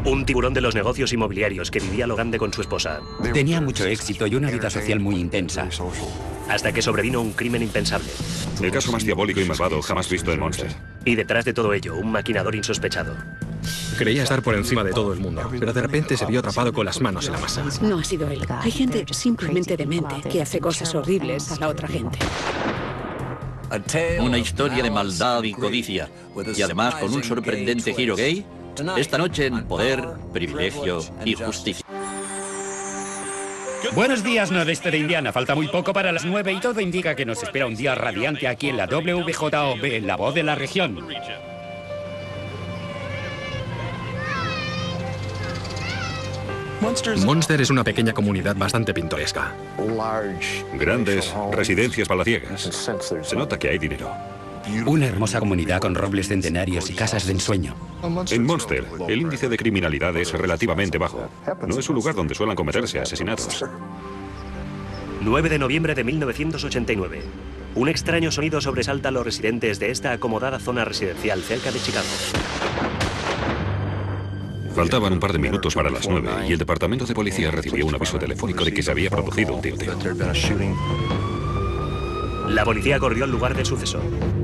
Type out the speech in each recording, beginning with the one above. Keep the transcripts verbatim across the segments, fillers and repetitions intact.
Un tiburón de los negocios inmobiliarios que vivía a lo grande con su esposa. Tenía mucho éxito y una vida social muy intensa. Hasta que sobrevino un crimen impensable. El caso más diabólico y malvado jamás visto en Monster. Y detrás de todo ello, un maquinador insospechado. Creía estar por encima de todo el mundo, pero de repente se vio atrapado con las manos en la masa. No ha sido él. Hay gente simplemente demente que hace cosas horribles a la otra gente. Una historia de maldad y codicia, y además con un sorprendente giro gay, esta noche en Poder, Privilegio y Justicia. Buenos días, nordeste de Indiana. Falta muy poco para las nueve y todo indica que nos espera un día radiante aquí en la W J O B, la voz de la región. Monster es una pequeña comunidad bastante pintoresca. Grandes residencias palaciegas. Se nota que hay dinero. Una hermosa comunidad con robles centenarios y casas de ensueño. En Monster, el índice de criminalidad es relativamente bajo. No es un lugar donde suelen cometerse asesinatos. nueve de noviembre de mil novecientos ochenta y nueve. Un extraño sonido sobresalta a los residentes de esta acomodada zona residencial cerca de Chicago. Faltaban un par de minutos para las nueve y el departamento de policía recibió un aviso telefónico de que se había producido un tiroteo. La policía corrió al lugar del suceso.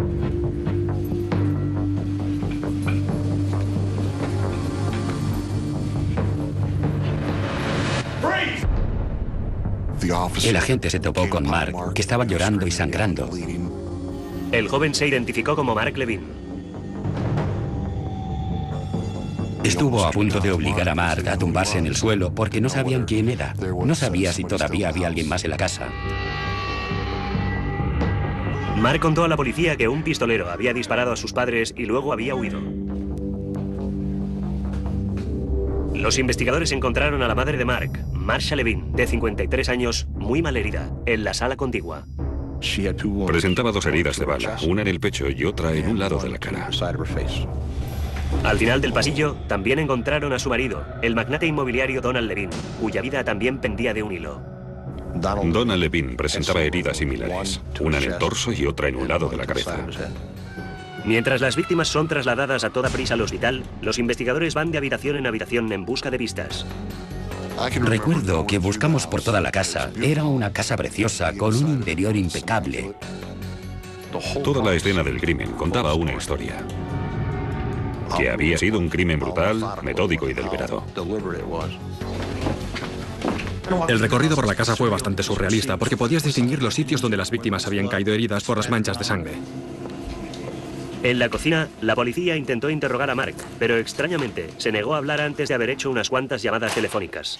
El agente se topó con Mark, que estaba llorando y sangrando. El joven se identificó como Mark Levine. Estuvo a punto de obligar a Mark a tumbarse en el suelo porque no sabían quién era. No sabía si todavía había alguien más en la casa. Mark contó a la policía que un pistolero había disparado a sus padres y luego había huido. Los investigadores encontraron a la madre de Mark, Marsha Levine, de cincuenta y tres años, muy malherida, en la sala contigua. Presentaba dos heridas de bala, una en el pecho y otra en un lado de la cara. Al final del pasillo, también encontraron a su marido, el magnate inmobiliario Donald Levine, cuya vida también pendía de un hilo. Donald Levine presentaba heridas similares, una en el torso y otra en un lado de la cabeza. Mientras las víctimas son trasladadas a toda prisa al hospital, los investigadores van de habitación en habitación en busca de pistas. Recuerdo que buscamos por toda la casa. Era una casa preciosa, con un interior impecable. Toda la escena del crimen contaba una historia. Que había sido un crimen brutal, metódico y deliberado. El recorrido por la casa fue bastante surrealista porque podías distinguir los sitios donde las víctimas habían caído heridas por las manchas de sangre. En la cocina, la policía intentó interrogar a Mark, pero extrañamente se negó a hablar antes de haber hecho unas cuantas llamadas telefónicas.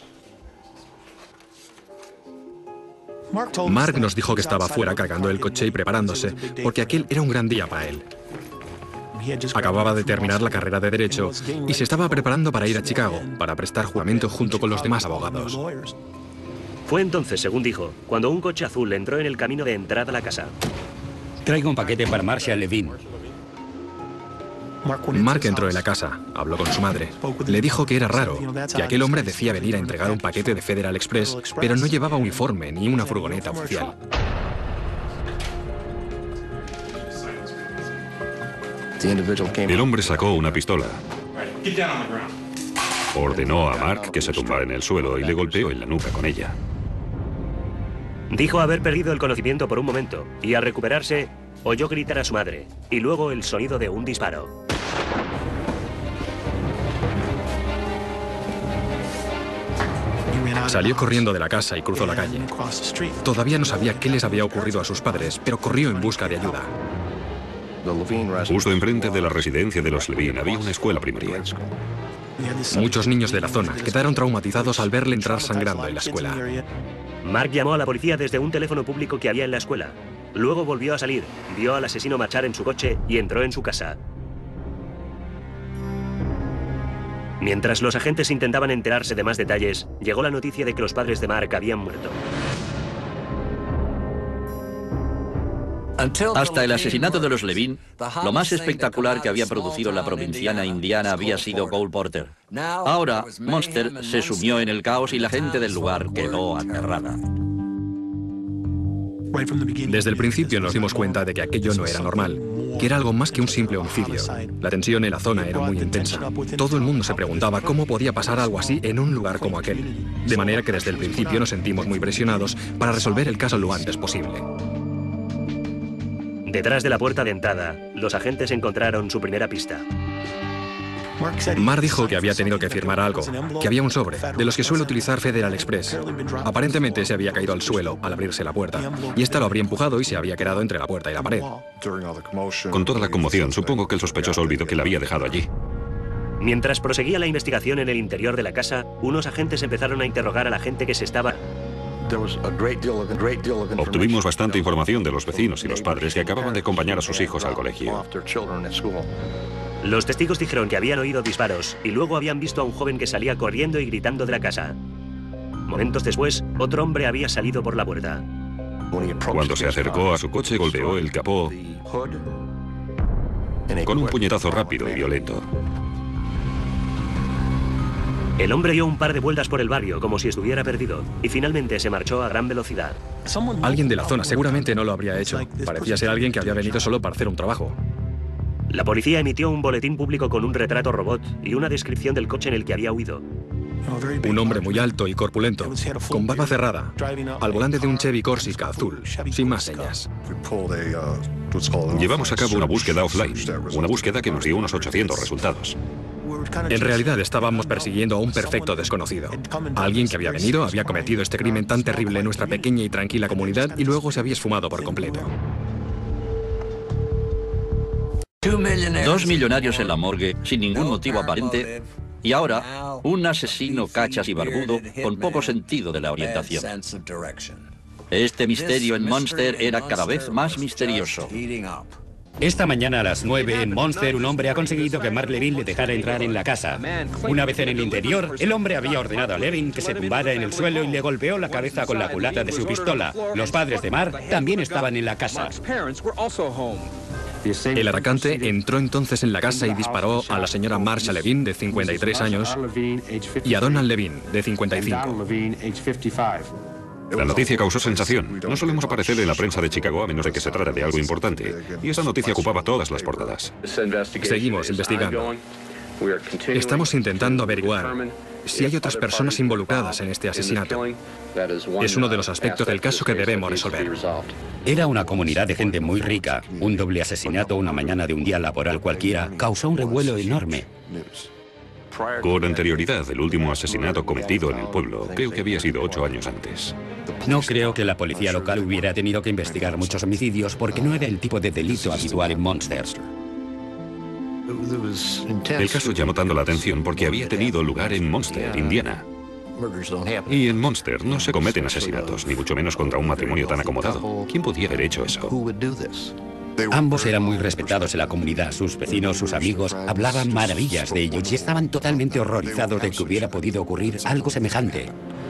Mark nos dijo que estaba fuera cargando el coche y preparándose, porque aquel era un gran día para él. Acababa de terminar la carrera de Derecho y se estaba preparando para ir a Chicago, para prestar juramento junto con los demás abogados. Fue entonces, según dijo, cuando un coche azul entró en el camino de entrada a la casa. Traigo un paquete para Marsha Levine. Mark entró en la casa, habló con su madre. Le dijo que era raro, que aquel hombre decía venir a entregar un paquete de Federal Express, pero no llevaba uniforme ni una furgoneta oficial. El hombre sacó una pistola. Ordenó a Mark que se tumbara en el suelo y le golpeó en la nuca con ella. Dijo haber perdido el conocimiento por un momento y al recuperarse oyó gritar a su madre y luego el sonido de un disparo. Salió corriendo de la casa y cruzó la calle. Todavía no sabía qué les había ocurrido a sus padres, pero corrió en busca de ayuda. Justo enfrente de la residencia de los Levine había una escuela primaria. Muchos niños de la zona quedaron traumatizados al verle entrar sangrando en la escuela. Mark llamó a la policía desde un teléfono público que había en la escuela. Luego volvió a salir, vio al asesino marchar en su coche y entró en su casa. Mientras los agentes intentaban enterarse de más detalles, llegó la noticia de que los padres de Mark habían muerto. Hasta el asesinato de los Levine, lo más espectacular que había producido la provinciana indiana había sido Cole Porter. Ahora, Monster se sumió en el caos y la gente del lugar quedó aterrada. Desde el principio nos dimos cuenta de que aquello no era normal. que era algo más que un simple homicidio. La tensión en la zona era muy intensa. Todo el mundo se preguntaba cómo podía pasar algo así en un lugar como aquel. De manera que desde el principio nos sentimos muy presionados para resolver el caso lo antes posible. Detrás de la puerta de entrada, los agentes encontraron su primera pista. Mark dijo que había tenido que firmar algo, que había un sobre, de los que suele utilizar Federal Express. Aparentemente se había caído al suelo al abrirse la puerta, y esta lo habría empujado y se había quedado entre la puerta y la pared. Con toda la conmoción, supongo que el sospechoso olvidó que la había dejado allí. Mientras proseguía la investigación en el interior de la casa, unos agentes empezaron a interrogar a la gente que se estaba... Obtuvimos bastante información de los vecinos y los padres que acababan de acompañar a sus hijos al colegio. Los testigos dijeron que habían oído disparos y luego habían visto a un joven que salía corriendo y gritando de la casa. Momentos después, otro hombre había salido por la puerta. Cuando se acercó a su coche, golpeó el capó con un puñetazo rápido y violento. El hombre dio un par de vueltas por el barrio como si estuviera perdido y finalmente se marchó a gran velocidad. Alguien de la zona seguramente no lo habría hecho. Parecía ser alguien que había venido solo para hacer un trabajo. La policía emitió un boletín público con un retrato robot y una descripción del coche en el que había huido. Un hombre muy alto y corpulento, con barba cerrada, al volante de un Chevy Corsica azul, sin más señas. Llevamos a cabo una búsqueda offline, una búsqueda que nos dio unos ochocientos resultados. En realidad estábamos persiguiendo a un perfecto desconocido. Alguien que había venido, había cometido este crimen tan terrible en nuestra pequeña y tranquila comunidad y luego se había esfumado por completo. Dos millonarios en la morgue, sin ningún motivo aparente, y ahora un asesino cachas y barbudo con poco sentido de la orientación. Este misterio en Munster era cada vez más misterioso. Esta mañana a las nueve en Munster un hombre ha conseguido que Mark Levin le dejara entrar en la casa. Una vez en el interior, el hombre había ordenado a Levin que se tumbara en el suelo y le golpeó la cabeza con la culata de su pistola. Los padres de Mark también estaban en la casa. El atacante entró entonces en la casa y disparó a la señora Marsha Levin, de cincuenta y tres años, y a Donald Levin, de cincuenta y cinco. La noticia causó sensación. No solemos aparecer en la prensa de Chicago a menos de que se trate de algo importante. Y esa noticia ocupaba todas las portadas. Seguimos investigando. Estamos intentando averiguar si hay otras personas involucradas en este asesinato. Es uno de los aspectos del caso que debemos resolver. Era una comunidad de gente muy rica. Un doble asesinato una mañana de un día laboral cualquiera causó un revuelo enorme. Con anterioridad, el último asesinato cometido en el pueblo creo que había sido ocho años antes. No creo que la policía local hubiera tenido que investigar muchos homicidios porque no era el tipo de delito habitual en Munster. El caso llamó tanto la atención porque había tenido lugar en Munster, Indiana. Y en Munster no se cometen asesinatos, ni mucho menos contra un matrimonio tan acomodado. ¿Quién podía haber hecho eso? Ambos eran muy respetados en la comunidad. Sus vecinos, sus amigos, hablaban maravillas de ellos y estaban totalmente horrorizados de que hubiera podido ocurrir algo semejante.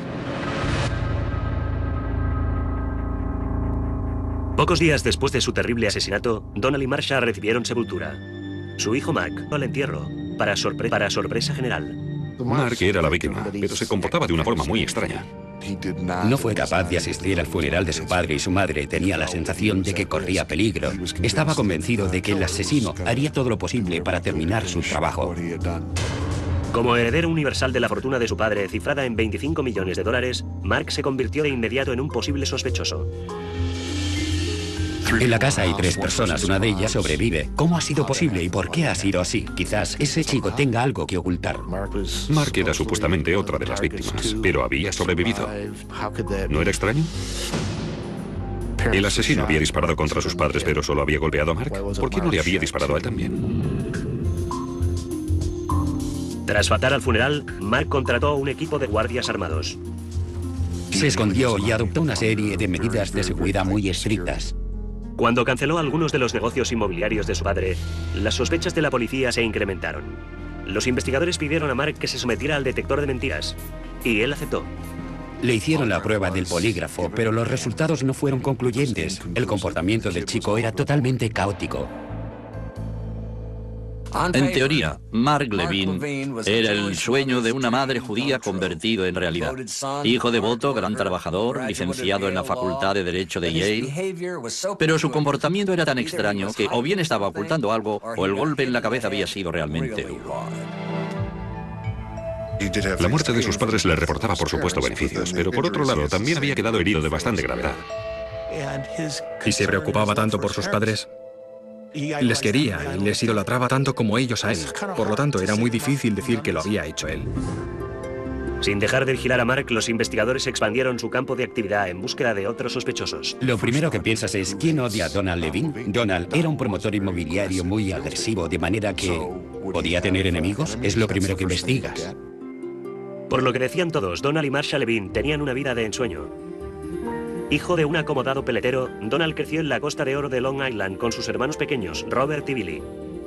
Pocos días después de su terrible asesinato, Donald y Marsha recibieron sepultura. Su hijo Mark fue al entierro, para, sorpre- para sorpresa general. Mark era la víctima, pero se comportaba de una forma muy extraña. No fue capaz de asistir al funeral de su padre y su madre. Tenía la sensación de que corría peligro. Estaba convencido de que el asesino haría todo lo posible para terminar su trabajo. Como heredero universal de la fortuna de su padre, cifrada en veinticinco millones de dólares, Mark se convirtió de inmediato en un posible sospechoso. En la casa hay tres personas, una de ellas sobrevive. ¿Cómo ha sido posible y por qué ha sido así? Quizás ese chico tenga algo que ocultar. Mark era supuestamente otra de las víctimas, pero había sobrevivido. ¿No era extraño? El asesino había disparado contra sus padres, pero solo había golpeado a Mark. ¿Por qué no le había disparado a él también? Tras faltar al funeral, Mark contrató a un equipo de guardias armados. Se escondió y adoptó una serie de medidas de seguridad muy estrictas. Cuando canceló algunos de los negocios inmobiliarios de su padre, las sospechas de la policía se incrementaron. Los investigadores pidieron a Mark que se sometiera al detector de mentiras, y él aceptó. Le hicieron la prueba del polígrafo, pero los resultados no fueron concluyentes. El comportamiento del chico era totalmente caótico. En teoría, Mark Levin era el sueño de una madre judía convertido en realidad. Hijo devoto, gran trabajador, licenciado en la Facultad de Derecho de Yale. Pero su comportamiento era tan extraño que o bien estaba ocultando algo o el golpe en la cabeza había sido realmente duro. La muerte de sus padres le reportaba, por supuesto, beneficios, pero por otro lado, también había quedado herido de bastante gravedad. Y se preocupaba tanto por sus padres. Les quería y les idolatraba tanto como ellos a él. Por lo tanto, era muy difícil decir que lo había hecho él. Sin dejar de vigilar a Mark, los investigadores expandieron su campo de actividad en búsqueda de otros sospechosos. Lo primero que piensas es, ¿quién odia a Donald Levin? Donald era un promotor inmobiliario muy agresivo, de manera que... ¿podía tener enemigos? Es lo primero que investigas. Por lo que decían todos, Donald y Marsha Levin tenían una vida de ensueño. Hijo de un acomodado peletero, Donald creció en la Costa de Oro de Long Island con sus hermanos pequeños, Robert y Billy.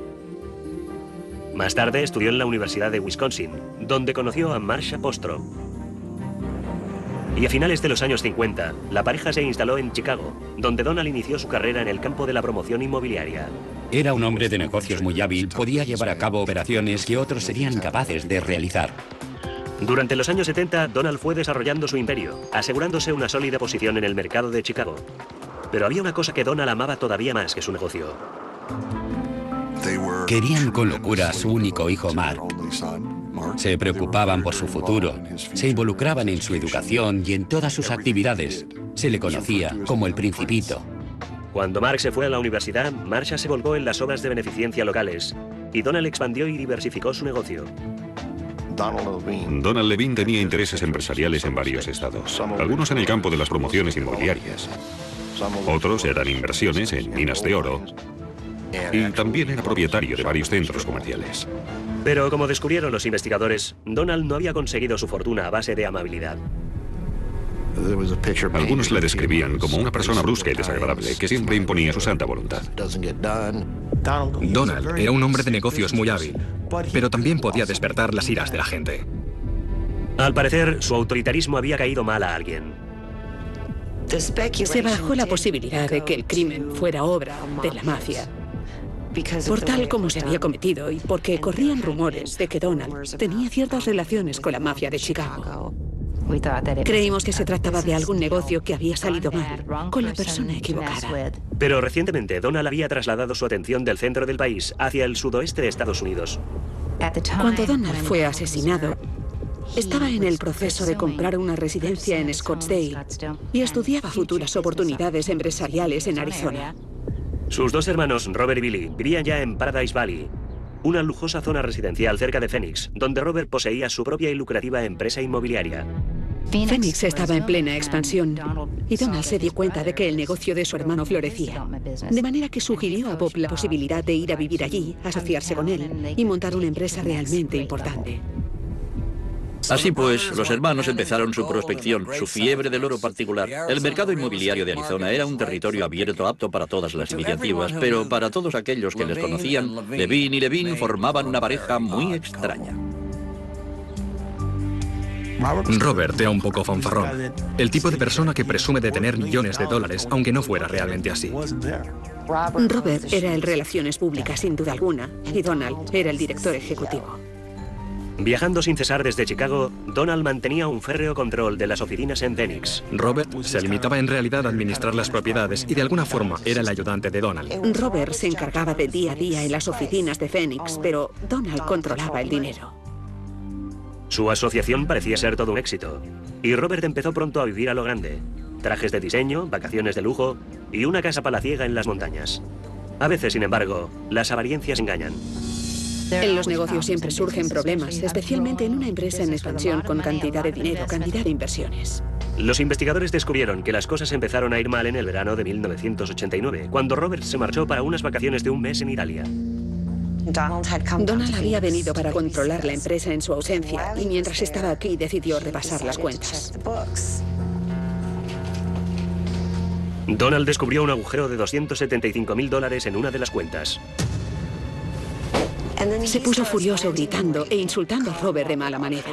Más tarde estudió en la Universidad de Wisconsin, donde conoció a Marsha Postro. Y a finales de los años cincuenta, la pareja se instaló en Chicago, donde Donald inició su carrera en el campo de la promoción inmobiliaria. Era un hombre de negocios muy hábil, podía llevar a cabo operaciones que otros serían incapaces de realizar. Durante los años setenta, Donald fue desarrollando su imperio, asegurándose una sólida posición en el mercado de Chicago. Pero había una cosa que Donald amaba todavía más que su negocio. Querían con locura a su único hijo, Mark. Se preocupaban por su futuro, se involucraban en su educación y en todas sus actividades. Se le conocía como el Principito. Cuando Mark se fue a la universidad, Marsha se volcó en las obras de beneficencia locales, y Donald expandió y diversificó su negocio. Donald Levin tenía intereses empresariales en varios estados, algunos en el campo de las promociones inmobiliarias. Otros eran inversiones en minas de oro, y también era propietario de varios centros comerciales. Pero como descubrieron los investigadores, Donald no había conseguido su fortuna a base de amabilidad. Algunos le describían como una persona brusca y desagradable, que siempre imponía su santa voluntad. Donald era un hombre de negocios muy hábil, pero también podía despertar las iras de la gente. Al parecer, su autoritarismo había caído mal a alguien. Se barajó la posibilidad de que el crimen fuera obra de la mafia, por tal como se había cometido y porque corrían rumores de que Donald tenía ciertas relaciones con la mafia de Chicago. Creímos que se trataba de algún negocio que había salido mal, con la persona equivocada. Pero recientemente Donald había trasladado su atención del centro del país hacia el sudoeste de Estados Unidos. Cuando Donald fue asesinado, estaba en el proceso de comprar una residencia en Scottsdale y estudiaba futuras oportunidades empresariales en Arizona. Sus dos hermanos, Robert y Billy, vivían ya en Paradise Valley, una lujosa zona residencial cerca de Phoenix, donde Robert poseía su propia y lucrativa empresa inmobiliaria. Phoenix estaba en plena expansión y Donald se dio cuenta de que el negocio de su hermano florecía, de manera que sugirió a Bob la posibilidad de ir a vivir allí, asociarse con él y montar una empresa realmente importante. Así pues, los hermanos empezaron su prospección, su fiebre del oro particular. El mercado inmobiliario de Arizona era un territorio abierto apto para todas las iniciativas, pero para todos aquellos que les conocían, Levin y Levin formaban una pareja muy extraña. Robert era un poco fanfarrón, el tipo de persona que presume de tener millones de dólares, aunque no fuera realmente así. Robert era el Relaciones Públicas, sin duda alguna, y Donald era el director ejecutivo. Viajando sin cesar desde Chicago, Donald mantenía un férreo control de las oficinas en Phoenix. Robert se limitaba en realidad a administrar las propiedades y de alguna forma era el ayudante de Donald. Robert se encargaba de día a día en las oficinas de Phoenix, pero Donald controlaba el dinero. Su asociación parecía ser todo un éxito, y Robert empezó pronto a vivir a lo grande. Trajes de diseño, vacaciones de lujo y una casa palaciega en las montañas. A veces, sin embargo, las apariencias engañan. En los negocios siempre surgen problemas, especialmente en una empresa en expansión con cantidad de dinero, cantidad de inversiones. Los investigadores descubrieron que las cosas empezaron a ir mal en el verano de mil novecientos ochenta y nueve, cuando Robert se marchó para unas vacaciones de un mes en Italia. Donald había venido para controlar la empresa en su ausencia y mientras estaba aquí decidió repasar las cuentas. Donald descubrió un agujero de doscientos setenta y cinco mil dólares en una de las cuentas. Se puso furioso gritando e insultando a Robert de mala manera.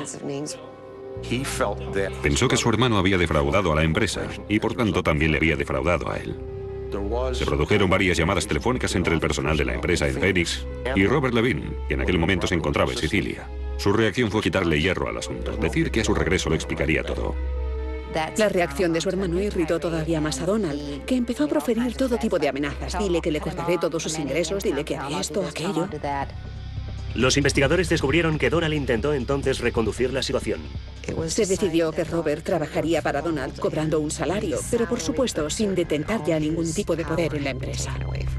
Pensó que su hermano había defraudado a la empresa y por tanto también le había defraudado a él. Se produjeron varias llamadas telefónicas entre el personal de la empresa en Phoenix y Robert Levine, que en aquel momento se encontraba en Sicilia. Su reacción fue quitarle hierro al asunto, decir que a su regreso lo explicaría todo. La reacción de su hermano irritó todavía más a Donald, que empezó a proferir todo tipo de amenazas. Dile que le cortaré todos sus ingresos, dile que haré esto, aquello. Los investigadores descubrieron que Donald intentó entonces reconducir la situación. Se decidió que Robert trabajaría para Donald cobrando un salario, pero por supuesto sin detentar ya ningún tipo de poder en la empresa.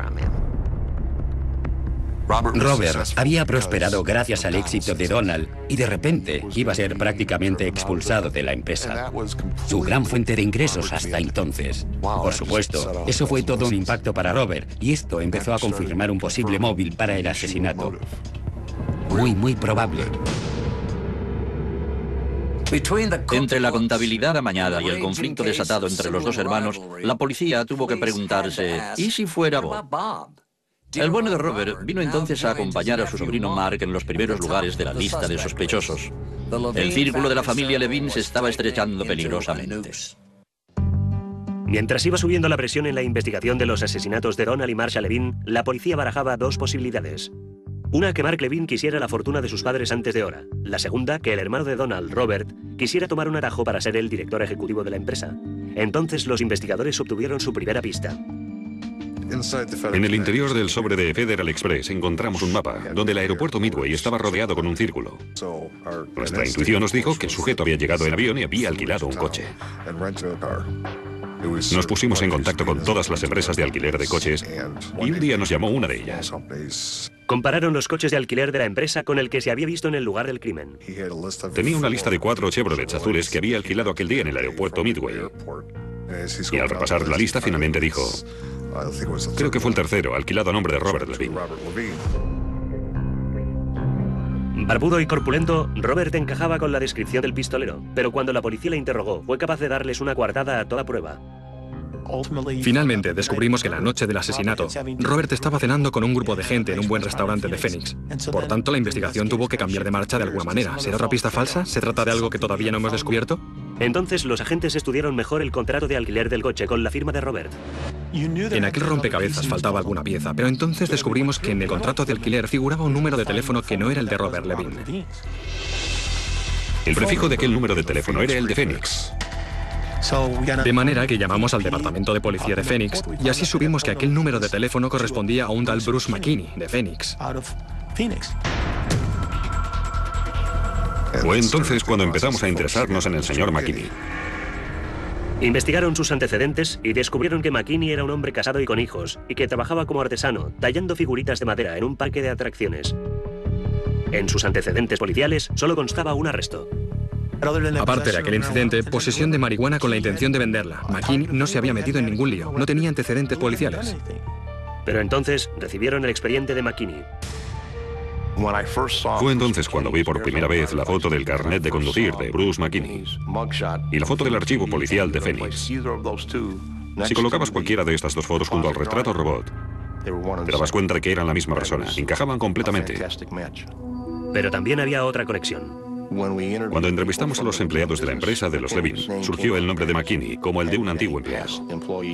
Robert había prosperado gracias al éxito de Donald y de repente iba a ser prácticamente expulsado de la empresa. Su gran fuente de ingresos hasta entonces. Por supuesto, eso fue todo un impacto para Robert y esto empezó a confirmar un posible móvil para el asesinato. Muy, muy probable. Entre la contabilidad amañada y el conflicto desatado entre los dos hermanos, la policía tuvo que preguntarse, ¿y si fuera Bob? El bueno de Robert vino entonces a acompañar a su sobrino Mark en los primeros lugares de la lista de sospechosos. El círculo de la familia Levine se estaba estrechando peligrosamente. Mientras iba subiendo la presión en la investigación de los asesinatos de Donald y Marsha Levine, la policía barajaba dos posibilidades. Una, que Mark Levine quisiera la fortuna de sus padres antes de hora. La segunda, que el hermano de Donald, Robert, quisiera tomar un atajo para ser el director ejecutivo de la empresa. Entonces los investigadores obtuvieron su primera pista. En el interior del sobre de Federal Express encontramos un mapa donde el aeropuerto Midway estaba rodeado con un círculo. Nuestra intuición nos dijo que el sujeto había llegado en avión y había alquilado un coche. Nos pusimos en contacto con todas las empresas de alquiler de coches y un día nos llamó una de ellas. Compararon los coches de alquiler de la empresa con el que se había visto en el lugar del crimen. Tenía una lista de cuatro Chevrolets azules que había alquilado aquel día en el aeropuerto Midway. Y al repasar la lista finalmente dijo: creo que fue el tercero, alquilado a nombre de Robert Levine. Barbudo y corpulento, Robert encajaba con la descripción del pistolero, pero cuando la policía le interrogó, fue capaz de darles una coartada a toda prueba. Finalmente descubrimos que la noche del asesinato, Robert estaba cenando con un grupo de gente en un buen restaurante de Phoenix. Por tanto, la investigación tuvo que cambiar de marcha de alguna manera. ¿Será otra pista falsa? ¿Se trata de algo que todavía no hemos descubierto? Entonces los agentes estudiaron mejor el contrato de alquiler del coche con la firma de Robert. En aquel rompecabezas faltaba alguna pieza, pero entonces descubrimos que en el contrato de alquiler figuraba un número de teléfono que no era el de Robert Levine. El prefijo de aquel número de teléfono era el de Phoenix. De manera que llamamos al departamento de policía de Phoenix y así supimos que aquel número de teléfono correspondía a un tal Bruce McKinney, de Phoenix. Fue entonces cuando empezamos a interesarnos en el señor McKinney. Investigaron sus antecedentes y descubrieron que McKinney era un hombre casado y con hijos, y que trabajaba como artesano, tallando figuritas de madera en un parque de atracciones. En sus antecedentes policiales solo constaba un arresto. Aparte de aquel incidente, posesión de marihuana con la intención de venderla. McKinney no se había metido en ningún lío, no tenía antecedentes policiales. Pero entonces recibieron el expediente de McKinney. Fue entonces cuando vi por primera vez la foto del carnet de conducir de Bruce McKinney y la foto del archivo policial de Phoenix. Si colocabas cualquiera de estas dos fotos junto al retrato robot, te dabas cuenta de que eran la misma persona, encajaban completamente. Pero también había otra conexión. Cuando entrevistamos a los empleados de la empresa de los Levine, surgió el nombre de McKinney como el de un antiguo empleado.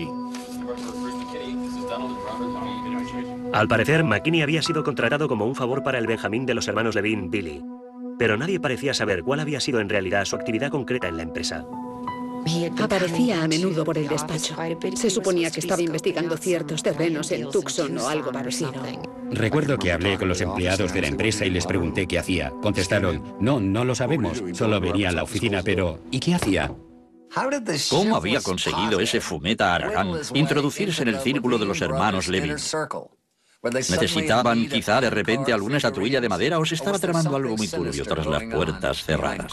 Al parecer, McKinney había sido contratado como un favor para el Benjamín de los hermanos Levine, Billy. Pero nadie parecía saber cuál había sido en realidad su actividad concreta en la empresa. Aparecía a menudo por el despacho. Se suponía que estaba investigando ciertos terrenos en Tucson o algo parecido. Recuerdo que hablé con los empleados de la empresa y les pregunté qué hacía. Contestaron: no, no lo sabemos, solo venía a la oficina, pero ¿y qué hacía? ¿Cómo había conseguido ese fumeta Aragán introducirse en el círculo de los hermanos Levine? ¿Necesitaban quizá de repente alguna estatuilla de madera o se estaba tramando algo muy turbio tras las puertas cerradas?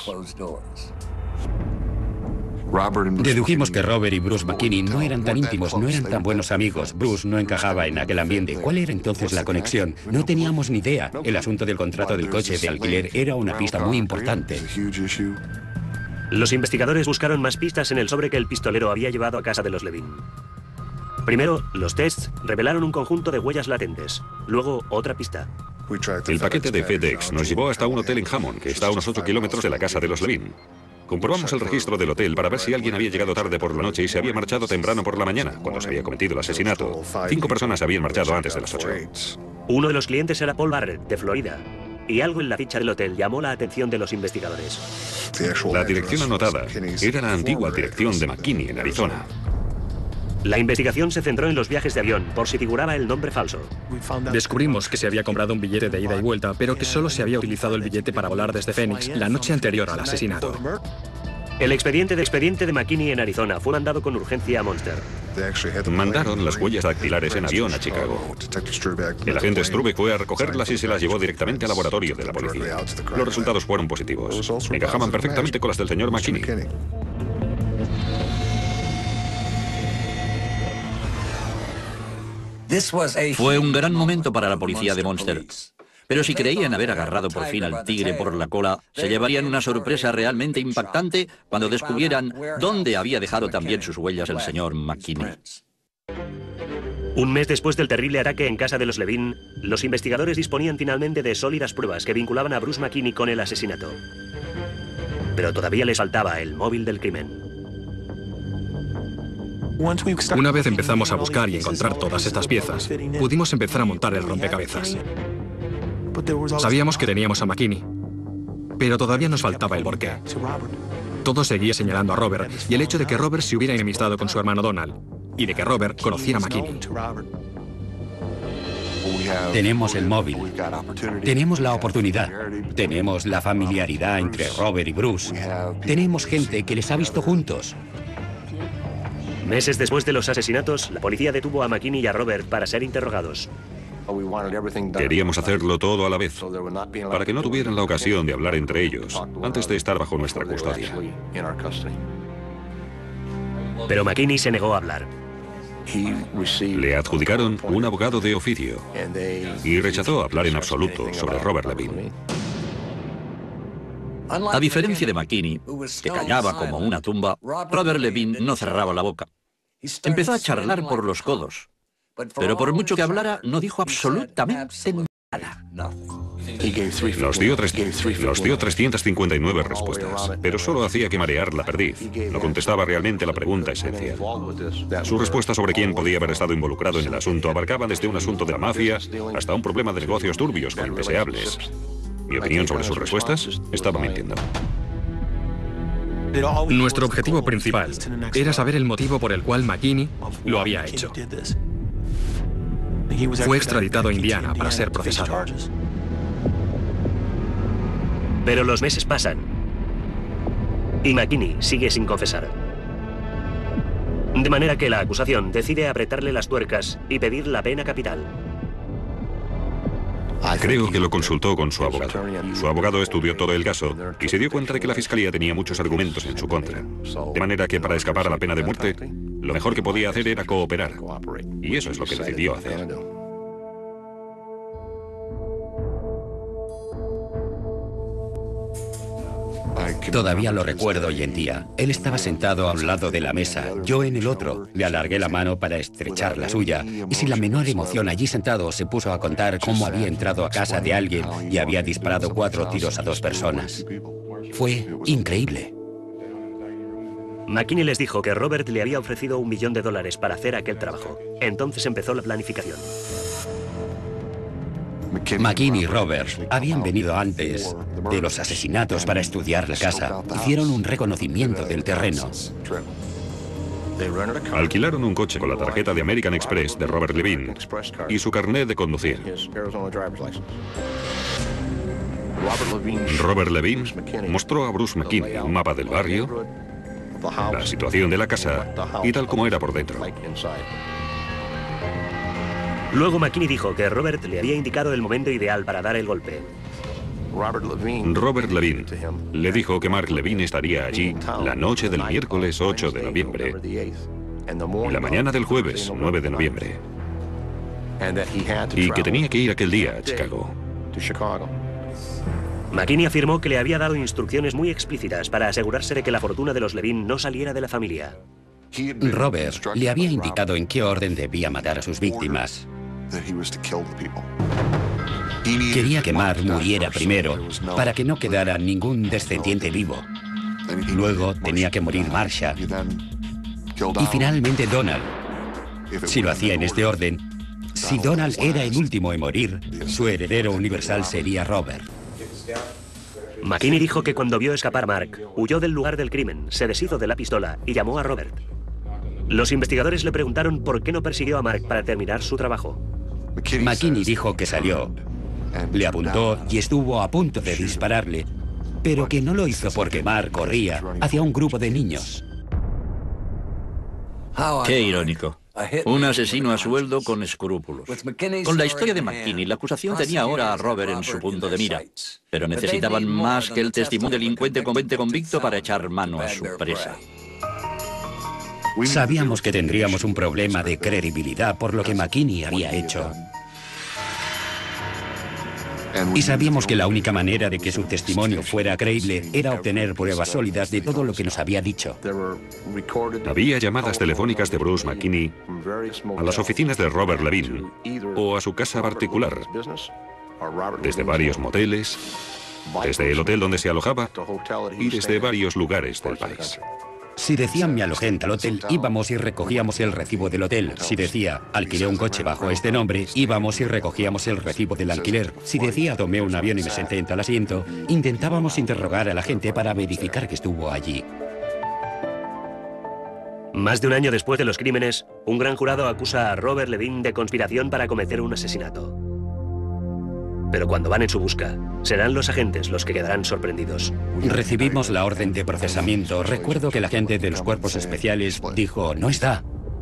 Dedujimos que Robert y Bruce McKinney no eran tan íntimos, no eran tan buenos amigos. Bruce no encajaba en aquel ambiente. ¿Cuál era entonces la conexión? No teníamos ni idea. El asunto del contrato del coche de alquiler era una pista muy importante. Los investigadores buscaron más pistas en el sobre que el pistolero había llevado a casa de los Levine. Primero, los tests revelaron un conjunto de huellas latentes. Luego, otra pista. El paquete de FedEx nos llevó hasta un hotel en Hammond, que está a unos ocho kilómetros de la casa de los Levine. Comprobamos el registro del hotel para ver si alguien había llegado tarde por la noche y se había marchado temprano por la mañana, cuando se había cometido el asesinato. Cinco personas habían marchado antes de las ocho. Uno de los clientes era Paul Barrett, de Florida, y algo en la ficha del hotel llamó la atención de los investigadores. La dirección anotada era la antigua dirección de McKinney, en Arizona. La investigación se centró en los viajes de avión, por si figuraba el nombre falso. Descubrimos que se había comprado un billete de ida y vuelta, pero que solo se había utilizado el billete para volar desde Phoenix la noche anterior al asesinato. El expediente de expediente de McKinney en Arizona fue mandado con urgencia a Monster. Mandaron las huellas dactilares en avión a Chicago. El agente Strubeck fue a recogerlas y se las llevó directamente al laboratorio de la policía. Los resultados fueron positivos. Encajaban perfectamente con las del señor McKinney. Fue un gran momento para la policía de Monster. Pero si creían haber agarrado por fin al tigre por la cola, se llevarían una sorpresa realmente impactante cuando descubrieran dónde había dejado también sus huellas el señor McKinney. Un mes después del terrible ataque en casa de los Levin, los investigadores disponían finalmente de sólidas pruebas que vinculaban a Bruce McKinney con el asesinato. Pero todavía les faltaba el móvil del crimen. Una vez empezamos a buscar y encontrar todas estas piezas, pudimos empezar a montar el rompecabezas. Sabíamos que teníamos a McKinney, pero todavía nos faltaba el porqué. Todo seguía señalando a Robert y el hecho de que Robert se hubiera enemistado con su hermano Donald y de que Robert conociera a McKinney. Tenemos el móvil, tenemos la oportunidad, tenemos la familiaridad entre Robert y Bruce, tenemos gente que les ha visto juntos. Meses después de los asesinatos, la policía detuvo a McKinney y a Robert para ser interrogados. Queríamos hacerlo todo a la vez, para que no tuvieran la ocasión de hablar entre ellos, antes de estar bajo nuestra custodia. Pero McKinney se negó a hablar. Le adjudicaron un abogado de oficio y rechazó hablar en absoluto sobre Robert Levin. A diferencia de McKinney, que callaba como una tumba, Robert Levin no cerraba la boca. Empezó a charlar por los codos, pero por mucho que hablara, no dijo absolutamente nada. Nos dio, tres, nos dio trescientas cincuenta y nueve respuestas, pero solo hacía que marear la perdiz. No contestaba realmente la pregunta esencial. Su respuesta sobre quién podía haber estado involucrado en el asunto abarcaba desde un asunto de la mafia hasta un problema de negocios turbios con indeseables. Mi opinión sobre sus respuestas estaba mintiendo. Nuestro objetivo principal era saber el motivo por el cual McKinney lo había hecho. Fue extraditado a Indiana para ser procesado. Pero los meses pasan y McKinney sigue sin confesar. De manera que la acusación decide apretarle las tuercas y pedir la pena capital. Creo que lo consultó con su abogado. Su abogado estudió todo el caso y se dio cuenta de que la fiscalía tenía muchos argumentos en su contra. De manera que para escapar a la pena de muerte, lo mejor que podía hacer era cooperar. Y eso es lo que decidió hacer. Todavía lo recuerdo hoy en día. Él estaba sentado a un lado de la mesa, yo en el otro. Le alargué la mano para estrechar la suya y sin la menor emoción allí sentado se puso a contar cómo había entrado a casa de alguien y había disparado cuatro tiros a dos personas. Fue increíble. McKinney les dijo que Robert le había ofrecido un millón de dólares para hacer aquel trabajo. Entonces empezó la planificación. McKinney y Robert habían venido antes de los asesinatos para estudiar la casa. Hicieron un reconocimiento del terreno. Alquilaron un coche con la tarjeta de American Express de Robert Levin y su carnet de conducir. Robert Levin mostró a Bruce McKinney un mapa del barrio, la situación de la casa y tal como era por dentro. Luego McKinney dijo que Robert le había indicado el momento ideal para dar el golpe. Robert Levin le dijo que Mark Levin estaría allí la noche del miércoles ocho de noviembre y la mañana del jueves nueve de noviembre y que tenía que ir aquel día a Chicago. McKinney afirmó que le había dado instrucciones muy explícitas para asegurarse de que la fortuna de los Levin no saliera de la familia. Robert le había indicado en qué orden debía matar a sus víctimas. Quería que Mark muriera primero, para que no quedara ningún descendiente vivo. Luego tenía que morir Marsha. Y finalmente Donald. Si lo hacía en este orden, si Donald era el último en morir, su heredero universal sería Robert. McKinney dijo que cuando vio escapar a Mark, huyó del lugar del crimen, se deshizo de la pistola y llamó a Robert. Los investigadores le preguntaron por qué no persiguió a Mark para terminar su trabajo. McKinney dijo que salió, le apuntó y estuvo a punto de dispararle, pero que no lo hizo porque Mark corría hacia un grupo de niños. Qué irónico. Un asesino a sueldo con escrúpulos. Con la historia de McKinney, la acusación tenía ahora a Robert en su punto de mira, pero necesitaban más que el testimonio del delincuente convicto para echar mano a su presa. Sabíamos que tendríamos un problema de credibilidad por lo que McKinney había hecho. Y sabíamos que la única manera de que su testimonio fuera creíble era obtener pruebas sólidas de todo lo que nos había dicho. Había llamadas telefónicas de Bruce McKinney a las oficinas de Robert Levin o a su casa particular, desde varios moteles, desde el hotel donde se alojaba y desde varios lugares del país. Si decían me alojé en tal hotel, íbamos y recogíamos el recibo del hotel. Si decía alquilé un coche bajo este nombre, íbamos y recogíamos el recibo del alquiler. Si decía tomé un avión y me senté en tal asiento, intentábamos interrogar a la gente para verificar que estuvo allí. Más de un año después de los crímenes, un gran jurado acusa a Robert Levin de conspiración para cometer un asesinato. Pero cuando van en su busca, serán los agentes los que quedarán sorprendidos. Recibimos la orden de procesamiento. Recuerdo que la gente de los cuerpos especiales dijo, no está.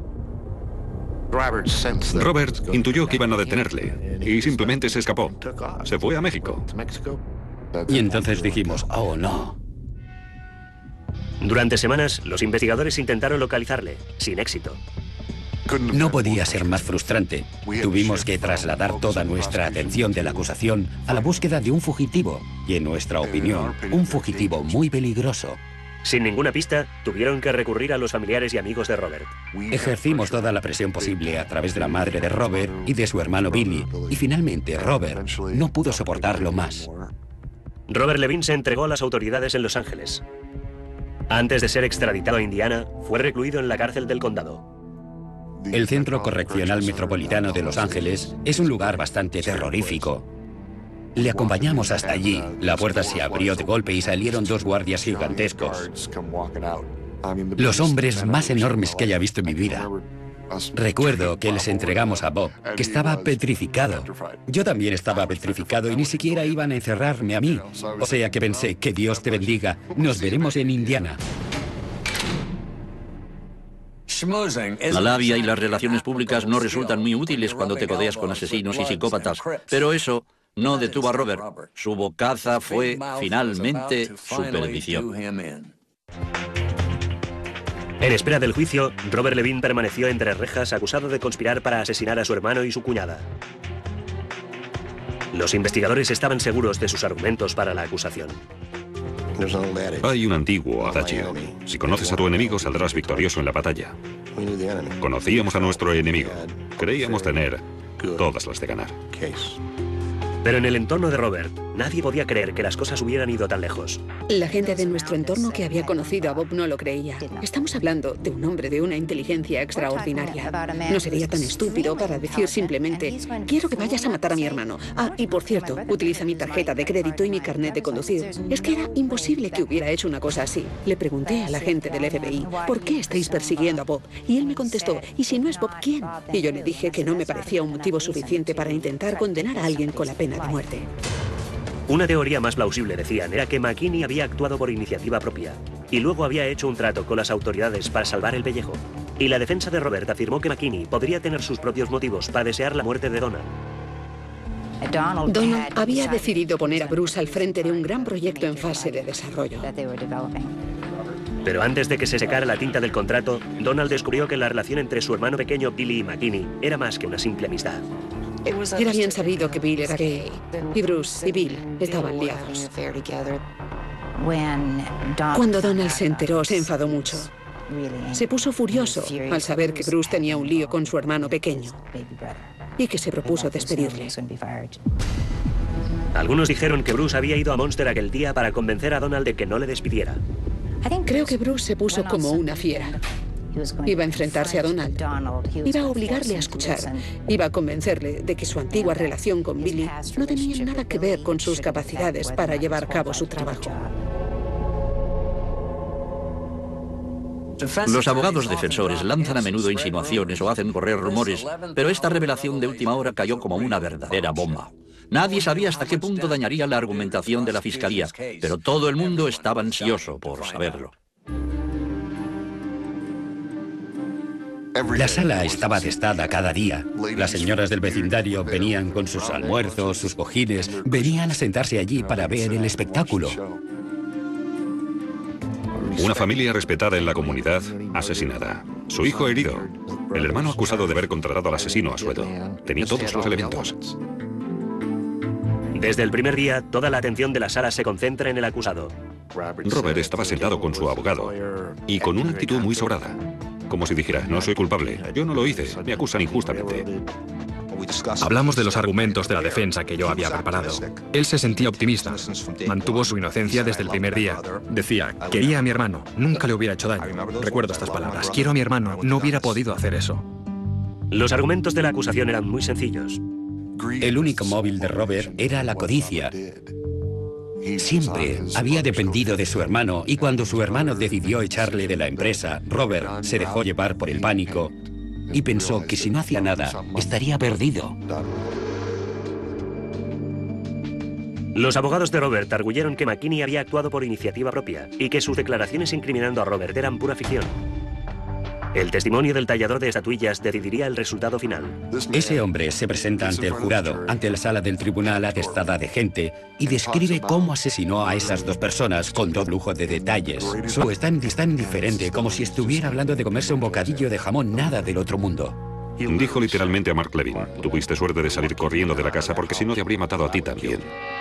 Robert intuyó que iban a detenerle y simplemente se escapó. Se fue a México. Y entonces dijimos, oh no. Durante semanas, los investigadores intentaron localizarle, sin éxito. No podía ser más frustrante. Tuvimos que trasladar toda nuestra atención de la acusación a la búsqueda de un fugitivo, y en nuestra opinión, un fugitivo muy peligroso. Sin ninguna pista, tuvieron que recurrir a los familiares y amigos de Robert. Ejercimos toda la presión posible a través de la madre de Robert y de su hermano Billy, y finalmente Robert no pudo soportarlo más. Robert Levin se entregó a las autoridades en Los Ángeles. Antes de ser extraditado a Indiana, fue recluido en la cárcel del condado. El Centro Correccional Metropolitano de Los Ángeles es un lugar bastante terrorífico. Le acompañamos hasta allí. La puerta se abrió de golpe y salieron dos guardias gigantescos. Los hombres más enormes que haya visto en mi vida. Recuerdo que les entregamos a Bob, que estaba petrificado. Yo también estaba petrificado y ni siquiera iban a encerrarme a mí. O sea que pensé, que Dios te bendiga, nos veremos en Indiana. La labia y las relaciones públicas no resultan muy útiles cuando te codeas con asesinos y psicópatas, pero eso no detuvo a Robert. Su bocaza fue finalmente su perdición. En espera del juicio, Robert Levin permaneció entre rejas acusado de conspirar para asesinar a su hermano y su cuñada. Los investigadores estaban seguros de sus argumentos para la acusación. Hay un antiguo adagio. Si conoces a tu enemigo, saldrás victorioso en la batalla. Conocíamos a nuestro enemigo. Creíamos tener todas las de ganar. Pero en el entorno de Robert, nadie podía creer que las cosas hubieran ido tan lejos. La gente de nuestro entorno que había conocido a Bob no lo creía. Estamos hablando de un hombre de una inteligencia extraordinaria. No sería tan estúpido para decir simplemente, quiero que vayas a matar a mi hermano. Ah, y por cierto, utiliza mi tarjeta de crédito y mi carnet de conducir. Es que era imposible que hubiera hecho una cosa así. Le pregunté a la gente del F B I, ¿por qué estáis persiguiendo a Bob? Y él me contestó, ¿y si no es Bob, quién? Y yo le dije que no me parecía un motivo suficiente para intentar condenar a alguien con la pena de muerte. Una teoría más plausible, decían, era que McKinney había actuado por iniciativa propia y luego había hecho un trato con las autoridades para salvar el pellejo. Y la defensa de Robert afirmó que McKinney podría tener sus propios motivos para desear la muerte de Donald. Donald había decidido poner a Bruce al frente de un gran proyecto en fase de desarrollo. Pero antes de que se secara la tinta del contrato, Donald descubrió que la relación entre su hermano pequeño Billy y McKinney era más que una simple amistad. Era bien sabido que Bill era gay, y Bruce y Bill estaban liados. Cuando Donald se enteró, se enfadó mucho. Se puso furioso al saber que Bruce tenía un lío con su hermano pequeño y que se propuso despedirle. Algunos dijeron que Bruce había ido a Monster aquel día para convencer a Donald de que no le despidiera. Creo que Bruce se puso como una fiera. Iba a enfrentarse a Donald. Iba a obligarle a escuchar. Iba a convencerle de que su antigua relación con Billy no tenía nada que ver con sus capacidades para llevar a cabo su trabajo. Los abogados defensores lanzan a menudo insinuaciones o hacen correr rumores, pero esta revelación de última hora cayó como una verdadera bomba. Nadie sabía hasta qué punto dañaría la argumentación de la fiscalía, pero todo el mundo estaba ansioso por saberlo. La sala estaba atestada cada día. Las señoras del vecindario venían con sus almuerzos, sus cojines, venían a sentarse allí para ver el espectáculo. Una familia respetada en la comunidad, asesinada. Su hijo herido. El hermano acusado de haber contratado al asesino a sueldo. Tenía todos los elementos. Desde el primer día, toda la atención de la sala se concentra en el acusado. Robert estaba sentado con su abogado y con una actitud muy sobrada. Como si dijera, no soy culpable, yo no lo hice, me acusan injustamente. Hablamos de los argumentos de la defensa que yo había preparado. Él se sentía optimista. Mantuvo su inocencia desde el primer día. Decía, quería a mi hermano, nunca le hubiera hecho daño. Recuerdo estas palabras, quiero a mi hermano, no hubiera podido hacer eso. Los argumentos de la acusación eran muy sencillos. El único móvil de Robert era la codicia. Siempre había dependido de su hermano y cuando su hermano decidió echarle de la empresa, Robert se dejó llevar por el pánico y pensó que si no hacía nada, estaría perdido. Los abogados de Robert arguyeron que McKinney había actuado por iniciativa propia y que sus declaraciones incriminando a Robert eran pura ficción. El testimonio del tallador de estatuillas decidiría el resultado final. Ese hombre se presenta ante el jurado, ante la sala del tribunal atestada de gente, y describe cómo asesinó a esas dos personas con todo lujo de detalles. Su es tan, tan indiferente como si estuviera hablando de comerse un bocadillo de jamón, nada del otro mundo. Dijo literalmente a Mark Levin, tuviste suerte de salir corriendo de la casa porque si no te habría matado a ti también.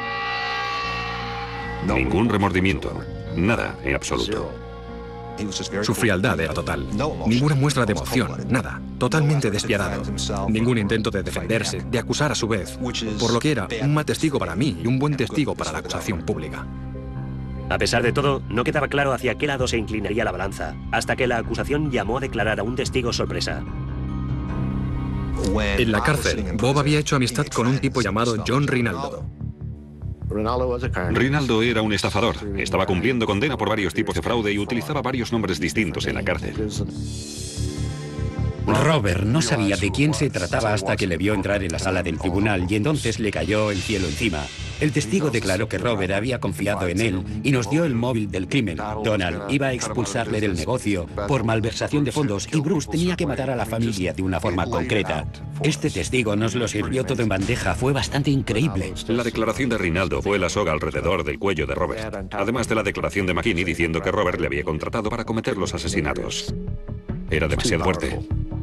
Ningún remordimiento, nada en absoluto. Su frialdad era total. Ninguna muestra de emoción, nada. Totalmente despiadado. Ningún intento de defenderse, de acusar a su vez. Por lo que era un mal testigo para mí y un buen testigo para la acusación pública. A pesar de todo, no quedaba claro hacia qué lado se inclinaría la balanza, hasta que la acusación llamó a declarar a un testigo sorpresa. En la cárcel, Bob había hecho amistad con un tipo llamado John Rinaldo. Rinaldo era un estafador. Estaba cumpliendo condena por varios tipos de fraude y utilizaba varios nombres distintos en la cárcel. Robert no sabía de quién se trataba hasta que le vio entrar en la sala del tribunal y entonces le cayó el cielo encima. El testigo declaró que Robert había confiado en él y nos dio el móvil del crimen. Donald iba a expulsarle del negocio por malversación de fondos y Bruce tenía que matar a la familia de una forma concreta. Este testigo nos lo sirvió todo en bandeja, fue bastante increíble. La declaración de Rinaldo fue la soga alrededor del cuello de Robert, además de la declaración de McKinney diciendo que Robert le había contratado para cometer los asesinatos. Era demasiado fuerte.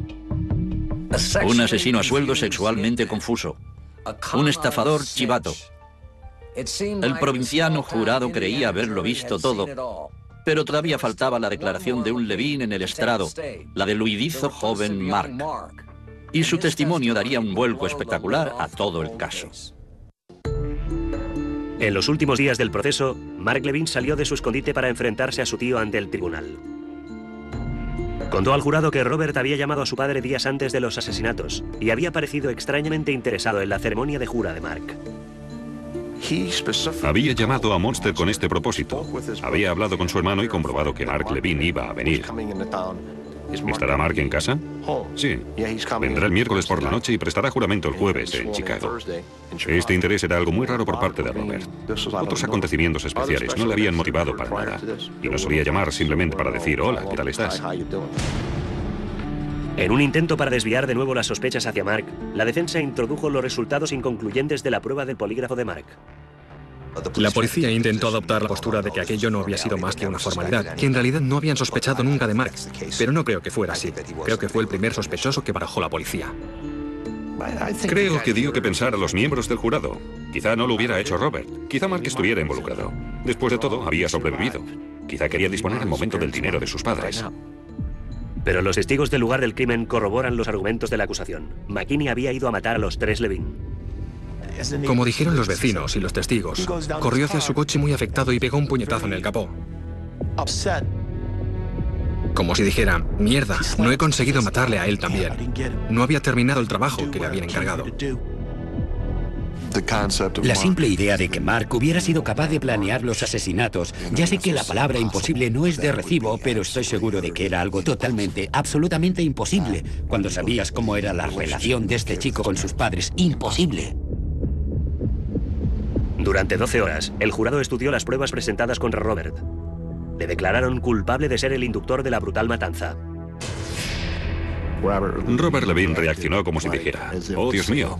Un asesino a sueldo sexualmente confuso. Un estafador chivato. El provinciano jurado creía haberlo visto todo, pero todavía faltaba la declaración de un Levin en el estrado, la del huidizo joven Mark. Y su testimonio daría un vuelco espectacular a todo el caso. En los últimos días del proceso, Mark Levin salió de su escondite para enfrentarse a su tío ante el tribunal. Contó al jurado que Robert había llamado a su padre días antes de los asesinatos y había parecido extrañamente interesado en la ceremonia de jura de Mark. Había llamado a Monster con este propósito. Había hablado con su hermano y comprobado que Mark Levin iba a venir. ¿Estará Mark en casa? Sí. Vendrá el miércoles por la noche y prestará juramento el jueves en Chicago. Este interés era algo muy raro por parte de Robert. Otros acontecimientos especiales no le habían motivado para nada. Y no solía llamar simplemente para decir, hola, ¿qué tal estás? En un intento para desviar de nuevo las sospechas hacia Mark, la defensa introdujo los resultados inconcluyentes de la prueba del polígrafo de Mark. La policía intentó adoptar la postura de que aquello no había sido más que una formalidad, que en realidad no habían sospechado nunca de Mark, pero no creo que fuera así. Creo que fue el primer sospechoso que barajó la policía. Creo que dio que pensar a los miembros del jurado. Quizá no lo hubiera hecho Robert. Quizá Mark estuviera involucrado. Después de todo, había sobrevivido. Quizá quería disponer al momento del dinero de sus padres. Pero los testigos del lugar del crimen corroboran los argumentos de la acusación. McKinney había ido a matar a los tres Levin. Como dijeron los vecinos y los testigos, corrió hacia su coche muy afectado y pegó un puñetazo en el capó. Como si dijera, mierda, no he conseguido matarle a él también. No había terminado el trabajo que le habían encargado. La simple idea de que Mark hubiera sido capaz de planear los asesinatos. Ya sé que la palabra imposible no es de recibo, pero estoy seguro de que era algo totalmente, absolutamente imposible. Cuando sabías cómo era la relación de este chico con sus padres. Imposible. Durante doce horas, el jurado estudió las pruebas presentadas contra Robert. Le declararon culpable de ser el inductor de la brutal matanza. Robert Levine reaccionó como si dijera, oh, Dios mío.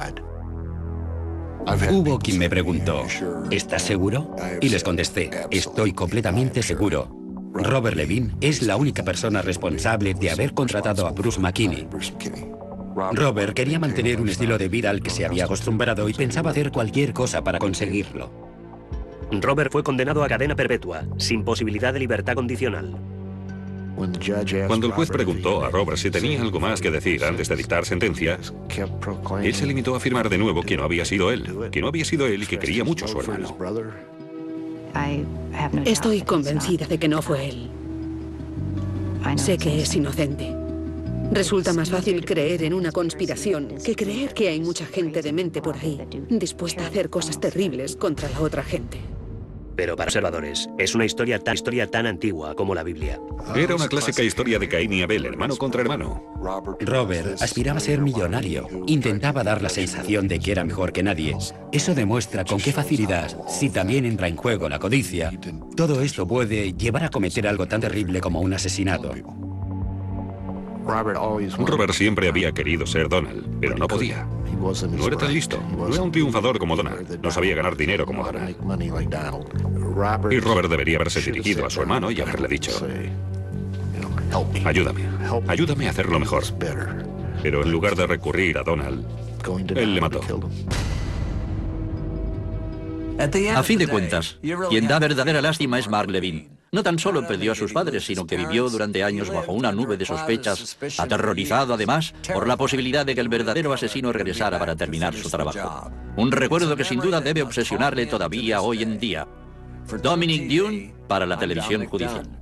Hubo quien me preguntó, ¿estás seguro? Y les contesté, estoy completamente seguro. Robert Levine es la única persona responsable de haber contratado a Bruce McKinney. Robert quería mantener un estilo de vida al que se había acostumbrado y pensaba hacer cualquier cosa para conseguirlo. Robert fue condenado a cadena perpetua, sin posibilidad de libertad condicional. Cuando el juez preguntó a Robert si tenía algo más que decir antes de dictar sentencia, él se limitó a afirmar de nuevo que no había sido él, que no había sido él y que quería mucho a su hermano. Estoy convencida de que no fue él. Sé que es inocente. Resulta más fácil creer en una conspiración que creer que hay mucha gente demente por ahí, dispuesta a hacer cosas terribles contra la otra gente. Pero para observadores, es una historia tan, historia tan antigua como la Biblia. Era una clásica historia de Caín y Abel, hermano contra hermano. Robert aspiraba a ser millonario. Intentaba dar la sensación de que era mejor que nadie. Eso demuestra con qué facilidad, si también entra en juego la codicia, todo esto puede llevar a cometer algo tan terrible como un asesinato. Robert siempre había querido ser Donald, pero no podía. No era tan listo. No era un triunfador como Donald. No sabía ganar dinero como Donald. Y Robert debería haberse dirigido a su hermano y haberle dicho, ayúdame, ayúdame a hacerlo mejor. Pero en lugar de recurrir a Donald, él le mató. A fin de cuentas, quien da verdadera lástima es Mark Levine. No tan solo perdió a sus padres, sino que vivió durante años bajo una nube de sospechas, aterrorizado además por la posibilidad de que el verdadero asesino regresara para terminar su trabajo. Un recuerdo que sin duda debe obsesionarle todavía hoy en día. Dominic Dunne para la televisión judicial.